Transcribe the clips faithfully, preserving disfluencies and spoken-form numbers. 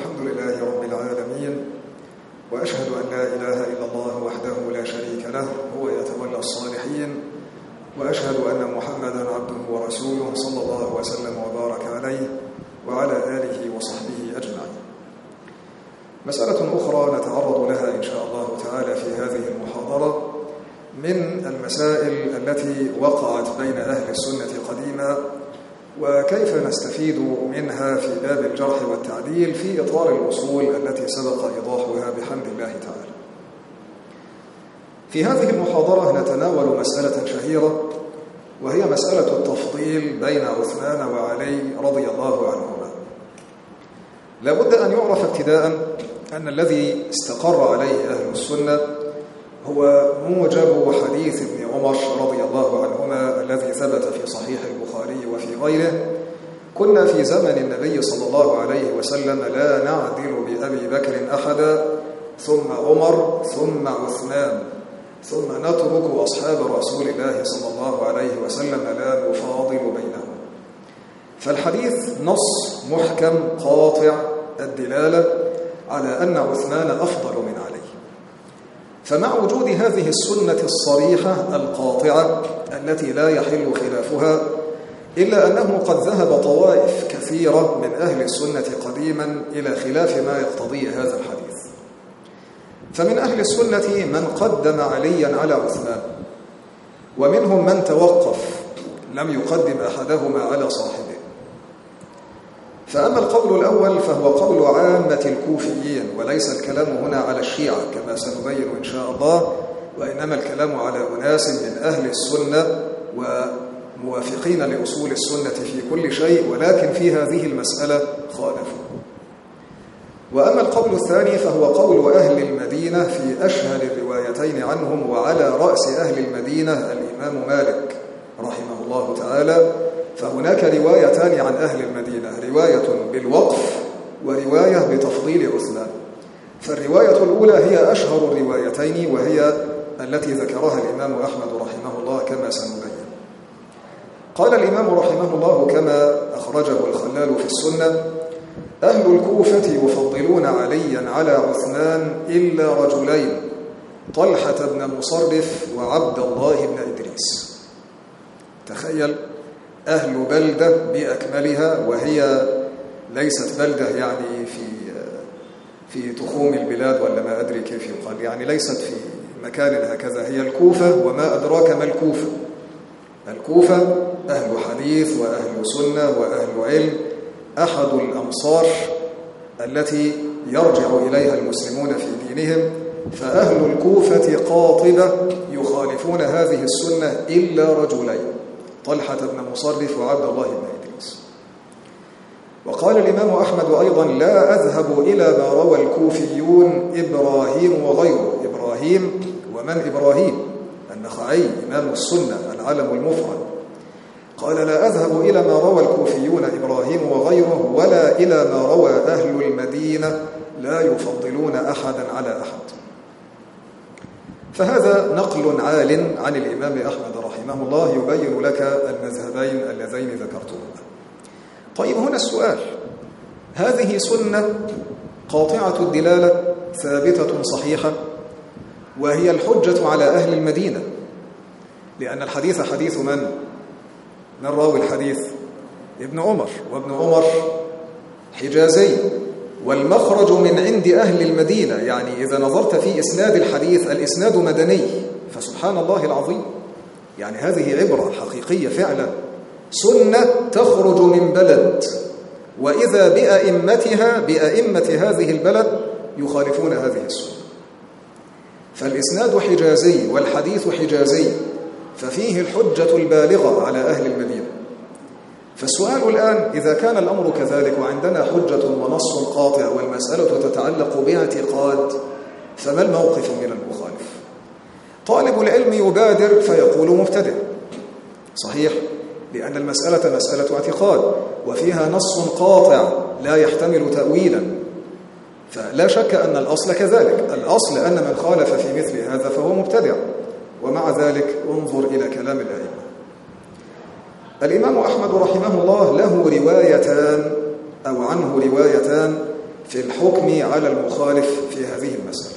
الحمد لله رب العالمين، وأشهد أن لا إله إلا الله وحده لا شريك له هو يتولى الصالحين، وأشهد أن محمدا عبده ورسوله صلى الله وسلم وبارك عليه وعلى آله وصحبه أجمعين. مسألة أخرى نتعرض لها إن شاء الله تعالى في هذه المحاضرة من المسائل التي وقعت بين أهل السنة قديما، وكيف نستفيد منها في باب الجرح والتعديل في إطار الأصول التي سبق إيضاحها بحمد الله تعالى. في هذه المحاضرة نتناول مسألة شهيرة، وهي مسألة التفضيل بين عثمان وعلي رضي الله عنهما. لا بد أن يعرف ابتداء أن الذي استقر عليه أهل السنة هو موجب حديث ابن عمر رضي الله عنهما الذي ثبت في صحيح البخاري وفي غيره: كنا في زمن النبي صلى الله عليه وسلم لا نعدل بأبي بكر أحدا، ثم عمر ثم عثمان، ثم نترك أصحاب رسول الله صلى الله عليه وسلم لا نفاضل بينهم. فالحديث نص محكم قاطع الدلالة على أن عثمان أفضل من علي. فمع وجود هذه السنة الصريحة القاطعة التي لا يحل خلافها، إلا أنه قد ذهب طوائف كثيرة من أهل السنة قديما إلى خلاف ما يقتضيه هذا الحديث. فمن أهل السنة من قدم عليا على عثمان، ومنهم من توقف لم يقدم أحدهما على صاحبه. فأما القول الأول فهو قول عامة الكوفيين، وليس الكلام هنا على الشيعة كما سنبين إن شاء الله، وإنما الكلام على أناس من أهل السنة وموافقين لأصول السنة في كل شيء، ولكن في هذه المسألة خالفوا. وأما القول الثاني فهو قول أهل المدينة في أشهر الروايتين عنهم، وعلى رأس أهل المدينة الإمام مالك رحمه الله تعالى. فهناك روايتان عن أهل المدينة، رواية بالوقف ورواية بتفضيل عثمان. فالرواية الأولى هي أشهر الروايتين، وهي التي ذكرها الإمام أحمد رحمه الله كما سنبين. قال الإمام رحمه الله كما أخرجه الخلال في السنة: أهل الكوفة يفضلون عليا على عثمان إلا رجلين، طلحة بن مصرف وعبد الله بن إدريس. تخيل، أهل بلدة بأكملها، وهي ليست بلدة يعني في في تخوم البلاد ولا ما أدري كيف يقال، يعني ليست في مكان هكذا، هي الكوفة. وما أدراك ما الكوفة؟ الكوفة أهل حديث وأهل سنة وأهل علم، أحد الأمصار التي يرجع إليها المسلمون في دينهم. فأهل الكوفة قاطبة يخالفون هذه السنة إلا رجلين، طلحة بن مصرف وعبد الله بن إدريس. وقال الإمام أحمد أيضا: لا أذهب إلى ما روى الكوفيون إبراهيم وغيره. إبراهيم، ومن إبراهيم؟ النخعي إمام السنة العلم المفرد. قال: لا أذهب إلى ما روى الكوفيون إبراهيم وغيره، ولا إلى ما روى أهل المدينة لا يفضلون أحدا على أحد. فهذا نقل عال عن الإمام أحمد رحمه الله يبين لك المذهبين اللذين ذكرتهما. طيب، هنا السؤال: هذه سنة قاطعة الدلالة ثابتة صحيحة، وهي الحجة على أهل المدينة، لأن الحديث حديث من؟ من راوي الحديث؟ ابن عمر، وابن عمر حجازي، والمخرج من عند أهل المدينة. يعني إذا نظرت في إسناد الحديث، الإسناد مدني، فسبحان الله العظيم، يعني هذه عبرة حقيقية فعلا. سنة تخرج من بلد، وإذا بأئمتها بأئمة هذه البلد يخالفون هذه السنة. فالإسناد حجازي والحديث حجازي، ففيه الحجة البالغة على أهل المدينة. فالسؤال الآن: إذا كان الأمر كذلك وعندنا حجة ونص قاطع والمسألة تتعلق باعتقاد، فما الموقف من المخالف؟ طالب العلم يبادر فيقول مبتدع، صحيح، لأن المسألة مسألة اعتقاد وفيها نص قاطع لا يحتمل تأويلا، فلا شك أن الأصل كذلك. الأصل أن من خالف في مثل هذا فهو مبتدع. ومع ذلك انظر إلى كلام الأئمة. الإمام أحمد رحمه الله له روايتان أو عنه روايتان في الحكم على المخالف في هذه المسألة.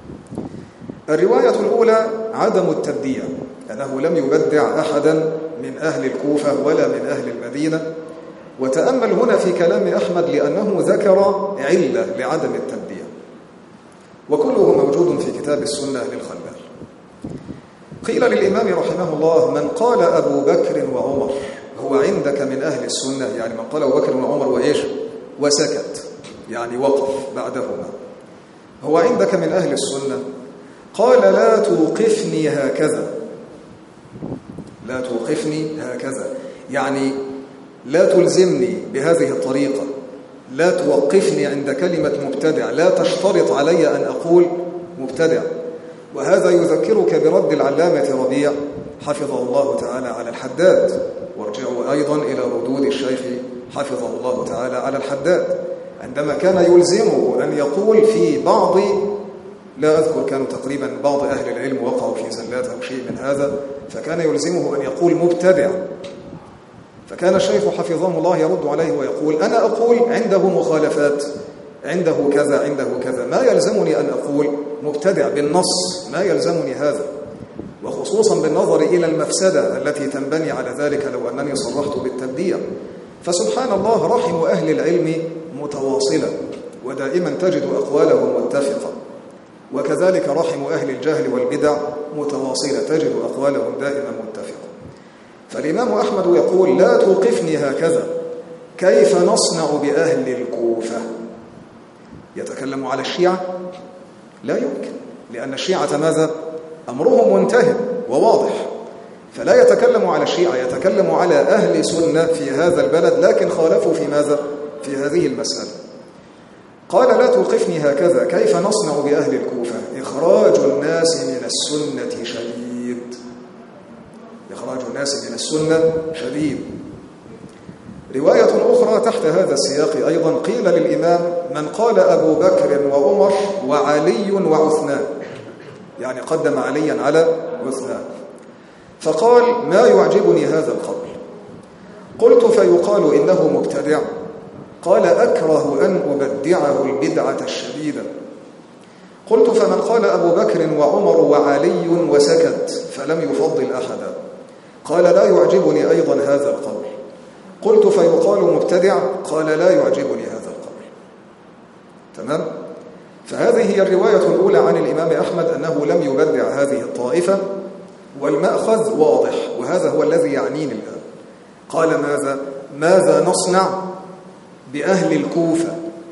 الرواية الأولى عدم التبديع، أنه لم يبدع أحدا من أهل الكوفة ولا من أهل المدينة. وتأمل هنا في كلام أحمد لأنه ذكر علة لعدم التبديع، وكله موجود في كتاب السنة للخلال. قيل للإمام رحمه الله: من قال أبو بكر وعمر هو عندك من أهل السنة؟ يعني من قال أبو بكر وعمر وإيش وسكت، يعني وقف بعدهما، هو عندك من أهل السنة؟ قال: لا توقفني هكذا، لا توقفني هكذا، يعني لا تلزمني بهذه الطريقة، لا توقفني عند كلمة مبتدع، لا تشترط علي أن أقول مبتدع. وهذا يذكرك برد العلامة ربيع حفظه الله تعالى على الحداد، وارجعوا أيضا إلى ردود الشيخ حفظه الله تعالى على الحداد، عندما كان يلزمه أن يقول في بعض، لا أذكر، كانوا تقريبا بعض أهل العلم وقعوا في زلات أو شيء من هذا، فكان يلزمه أن يقول مبتدع، فكان الشيخ حفظه الله يرد عليه ويقول: أنا أقول عنده مخالفات، عنده كذا، عنده كذا، ما يلزمني أن أقول مبتدع بالنص، ما يلزمني هذا، وخصوصا بالنظر إلى المفسدة التي تنبني على ذلك لو أنني صرحت بالتبديع. فسبحان الله، رحم أهل العلم متواصلة، ودائما تجد أقوالهم متفقة، وكذلك رحم أهل الجهل والبدع متواصلة، تجد أقوالهم دائما متفقة. فالإمام أحمد يقول: لا توقفني هكذا، كيف نصنع بأهل الكوفة؟ يتكلم على الشيعة؟ لا يمكن، لأن الشيعة ماذا؟ أمرهم منتهي وواضح، فلا يتكلم على الشيعة، يتكلم على أهل سنة في هذا البلد، لكن خالفوا في ماذا؟ في هذه المسألة. قال: لا توقفني هكذا، كيف نصنع بأهل الكوفة؟ إخراج الناس من السنة شديد، إخراج الناس من السنة شديد. رواية أخرى تحت هذا السياق أيضا، قيل للإمام: من قال أبو بكر وعمر وعلي وعثمان، يعني قدم عليا على عثمان، فقال: ما يعجبني هذا القول. قلت: فيقال إنه مبتدع؟ قال: أكره أن أبدعه البدعة الشديدة. قلت: فمن قال أبو بكر وعمر وعلي وسكت فلم يفضل أحدا؟ قال: لا يعجبني أيضا هذا القول. قلت: فيقال مبتدع؟ قال: لا يعجبني هذا القول. تمام؟ فهذه هي الرواية الأولى عن الإمام أحمد، أنه لم يبدع هذه الطائفة، والمأخذ واضح، وهذا هو الذي يعنيني الآن. قال: ماذا؟ ماذا نصنع بأهل الكوفة؟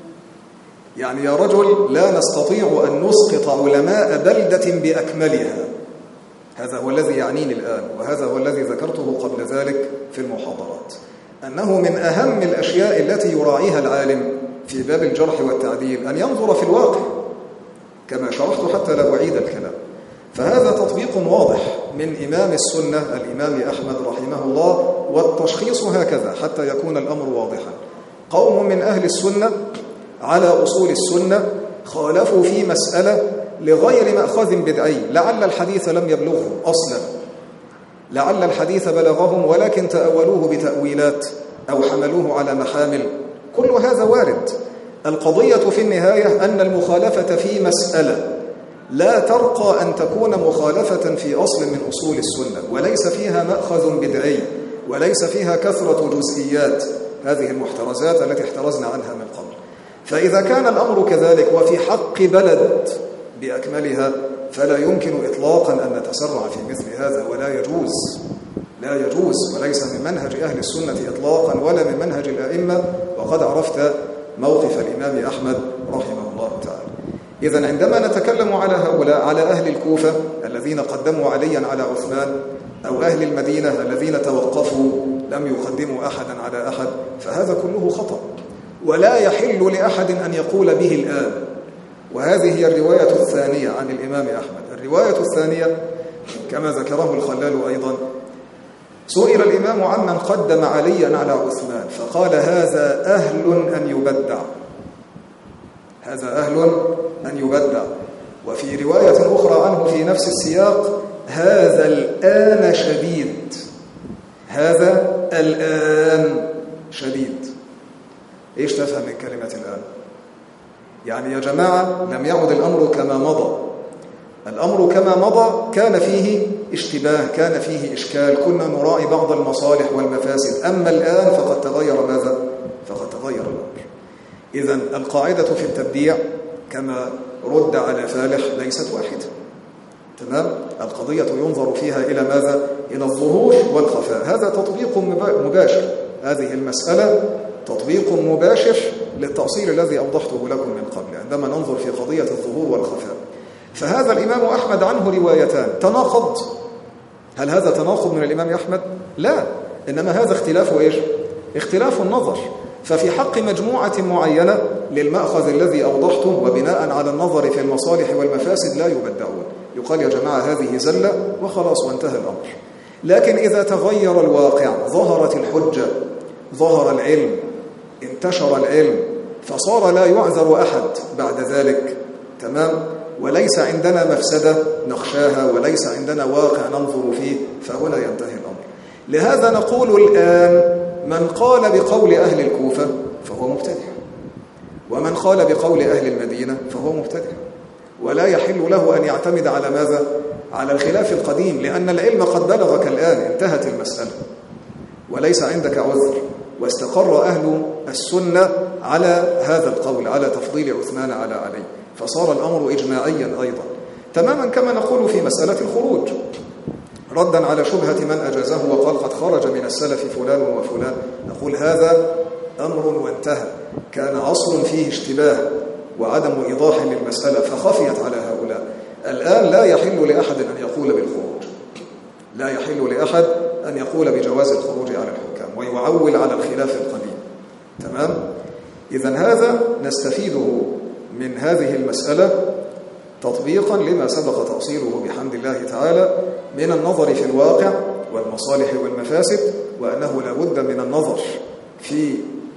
يعني يا رجل، لا نستطيع أن نسقط علماء بلدة بأكملها، هذا هو الذي يعنيني الآن، وهذا هو الذي ذكرته قبل ذلك في المحاضرات، أنه من أهم الأشياء التي يراعيها العالم في باب الجرح والتعديل أن ينظر في الواقع، كما شرحت حتى لا أعيد الكلام. فهذا تطبيق واضح من إمام السنة الإمام أحمد رحمه الله، والتشخيص هكذا حتى يكون الأمر واضحا. قوم من أهل السنة على أصول السنة خالفوا في مسألة لغير مأخذ بدعي، لعل الحديث لم يبلغهم أصلا، لعل الحديث بلغهم ولكن تأولوه بتأويلات أو حملوه على محامل، كل هذا وارد. القضية في النهاية أن المخالفة في مسألة لا ترقى أن تكون مخالفة في أصل من أصول السنة، وليس فيها مأخذ بدعي، وليس فيها كثرة جزئيات، هذه المحترزات التي احترزنا عنها من قبل. فإذا كان الأمر كذلك وفي حق بلد بأكملها، فلا يمكن إطلاقا أن نتسرع في مثل هذا، ولا يجوز، لا يجوز، وليس من منهج أهل السنة إطلاقا ولا من منهج الأئمة، وقد عرفت موقف الإمام أحمد رحمه الله تعالى. إذن عندما نتكلم على هؤلاء، على أهل الكوفة الذين قدموا عليا على عثمان، أو أهل المدينة الذين توقفوا لم يقدموا أحدا على أحد، فهذا كله خطأ، ولا يحل لأحد أن يقول به الآن. وهذه هي الرواية الثانية عن الإمام أحمد. الرواية الثانية كما ذكره الخلال أيضا، سئل الإمام عمن قدم عليا على عثمان فقال: هذا أهل أن يبدع، هذا أهل أن يبدع. وفي رواية أخرى عنه في نفس السياق: هذا الآن شديد، هذا الآن شديد. إيش تفهم من كلمة الآن؟ يعني يا جماعة لم يعد الأمر كما مضى. الأمر كما مضى كان فيه اشتباه، كان فيه إشكال، كنا نراعي بعض المصالح والمفاسد. أما الآن فقد تغير ماذا؟ فقد تغير الأمر. إذن القاعدة في التبديع كما رد على فالح ليست واحدة. تمام؟ القضية ينظر فيها إلى ماذا؟ إلى الظهور والخفاء. هذا تطبيق مباشر، هذه المسألة تطبيق مباشر للتأصيل الذي أوضحته لكم من قبل عندما ننظر في قضية الظهور والخفاء. فهذا الإمام أحمد عنه روايتان تناقض. هل هذا تناقض من الإمام أحمد؟ لا، إنما هذا اختلاف إيش؟ اختلاف النظر. ففي حق مجموعة معينة للمأخذ الذي أوضحته وبناء على النظر في المصالح والمفاسد لا يبدعون، يقال يا جماعة هذه زلة وخلاص وانتهى الأمر. لكن إذا تغير الواقع، ظهرت الحجة، ظهر العلم، انتشر العلم، فصار لا يعذر أحد بعد ذلك. تمام؟ وليس عندنا مفسدة نخشاها، وليس عندنا واقع ننظر فيه، فهنا ينتهي الأمر. لهذا نقول الآن من قال بقول أهل الكوفة فهو مبتدع، ومن قال بقول أهل المدينة فهو مبتدع، ولا يحل له أن يعتمد على ماذا؟ على الخلاف القديم، لأن العلم قد بلغك الآن، انتهت المسألة وليس عندك عذر، واستقر أهل السنة على هذا القول، على تفضيل عثمان على علي، فصار الأمر إجماعيا أيضا. تماما كما نقول في مسألة الخروج، ردا على شبهة من أجازه وقال قد خرج من السلف فلان وفلان، نقول هذا أمر وانتهى، كان أصل فيه اشتباه وعدم إيضاح للمسألة فخفيت على هؤلاء. الآن لا يحل لأحد أن يقول بالخروج، لا يحل لأحد أن يقول بجواز الخروج على الحكام ويعول على الخلاف القديم. تمام؟ إذن هذا نستفيده من هذه المسألة تطبيقا لما سبق تأصيله بحمد الله تعالى من النظر في الواقع والمصالح والمفاسد، وأنه لا بد من النظر في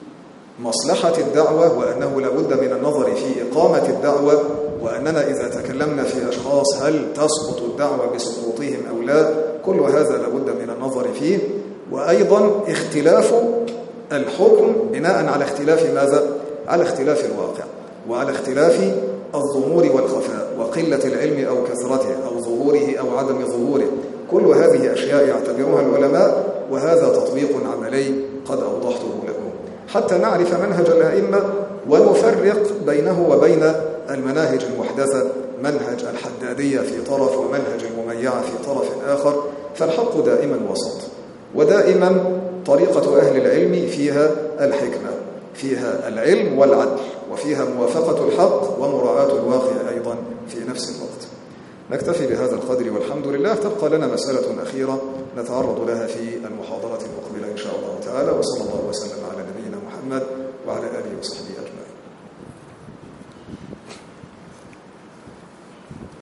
مصلحة الدعوة، وأنه لا بد من النظر في إقامة الدعوة، وأننا إذا تكلمنا في أشخاص هل تسقط الدعوة بسقوطهم أو لا، كل هذا لا بد من النظر فيه. وأيضا اختلاف الحكم بناء على اختلاف ماذا؟ على اختلاف الواقع، وعلى اختلاف الظهور والخفاء، وقلة العلم أو كثرته، أو ظهوره أو عدم ظهوره. كل هذه أشياء يعتبرها العلماء، وهذا تطبيق عملي قد أوضحته لكم حتى نعرف منهج الأئمة ونفرق بينه وبين المناهج المحدثة، منهج الحدادية في طرف ومنهج المميعة في طرف آخر. فالحق دائما وسط، ودائما طريقة أهل العلم فيها الحكمة، فيها العلم والعدل، وفيها موافقة الحق ومراعاة الواقع أيضا في نفس الوقت. نكتفي بهذا القدر والحمد لله. تبقى لنا مسألة أخيرة نتعرض لها في المحاضرة المقبلة إن شاء الله تعالى، وصلى الله وسلم على نبينا محمد وعلى آله وصحبه أجمعين.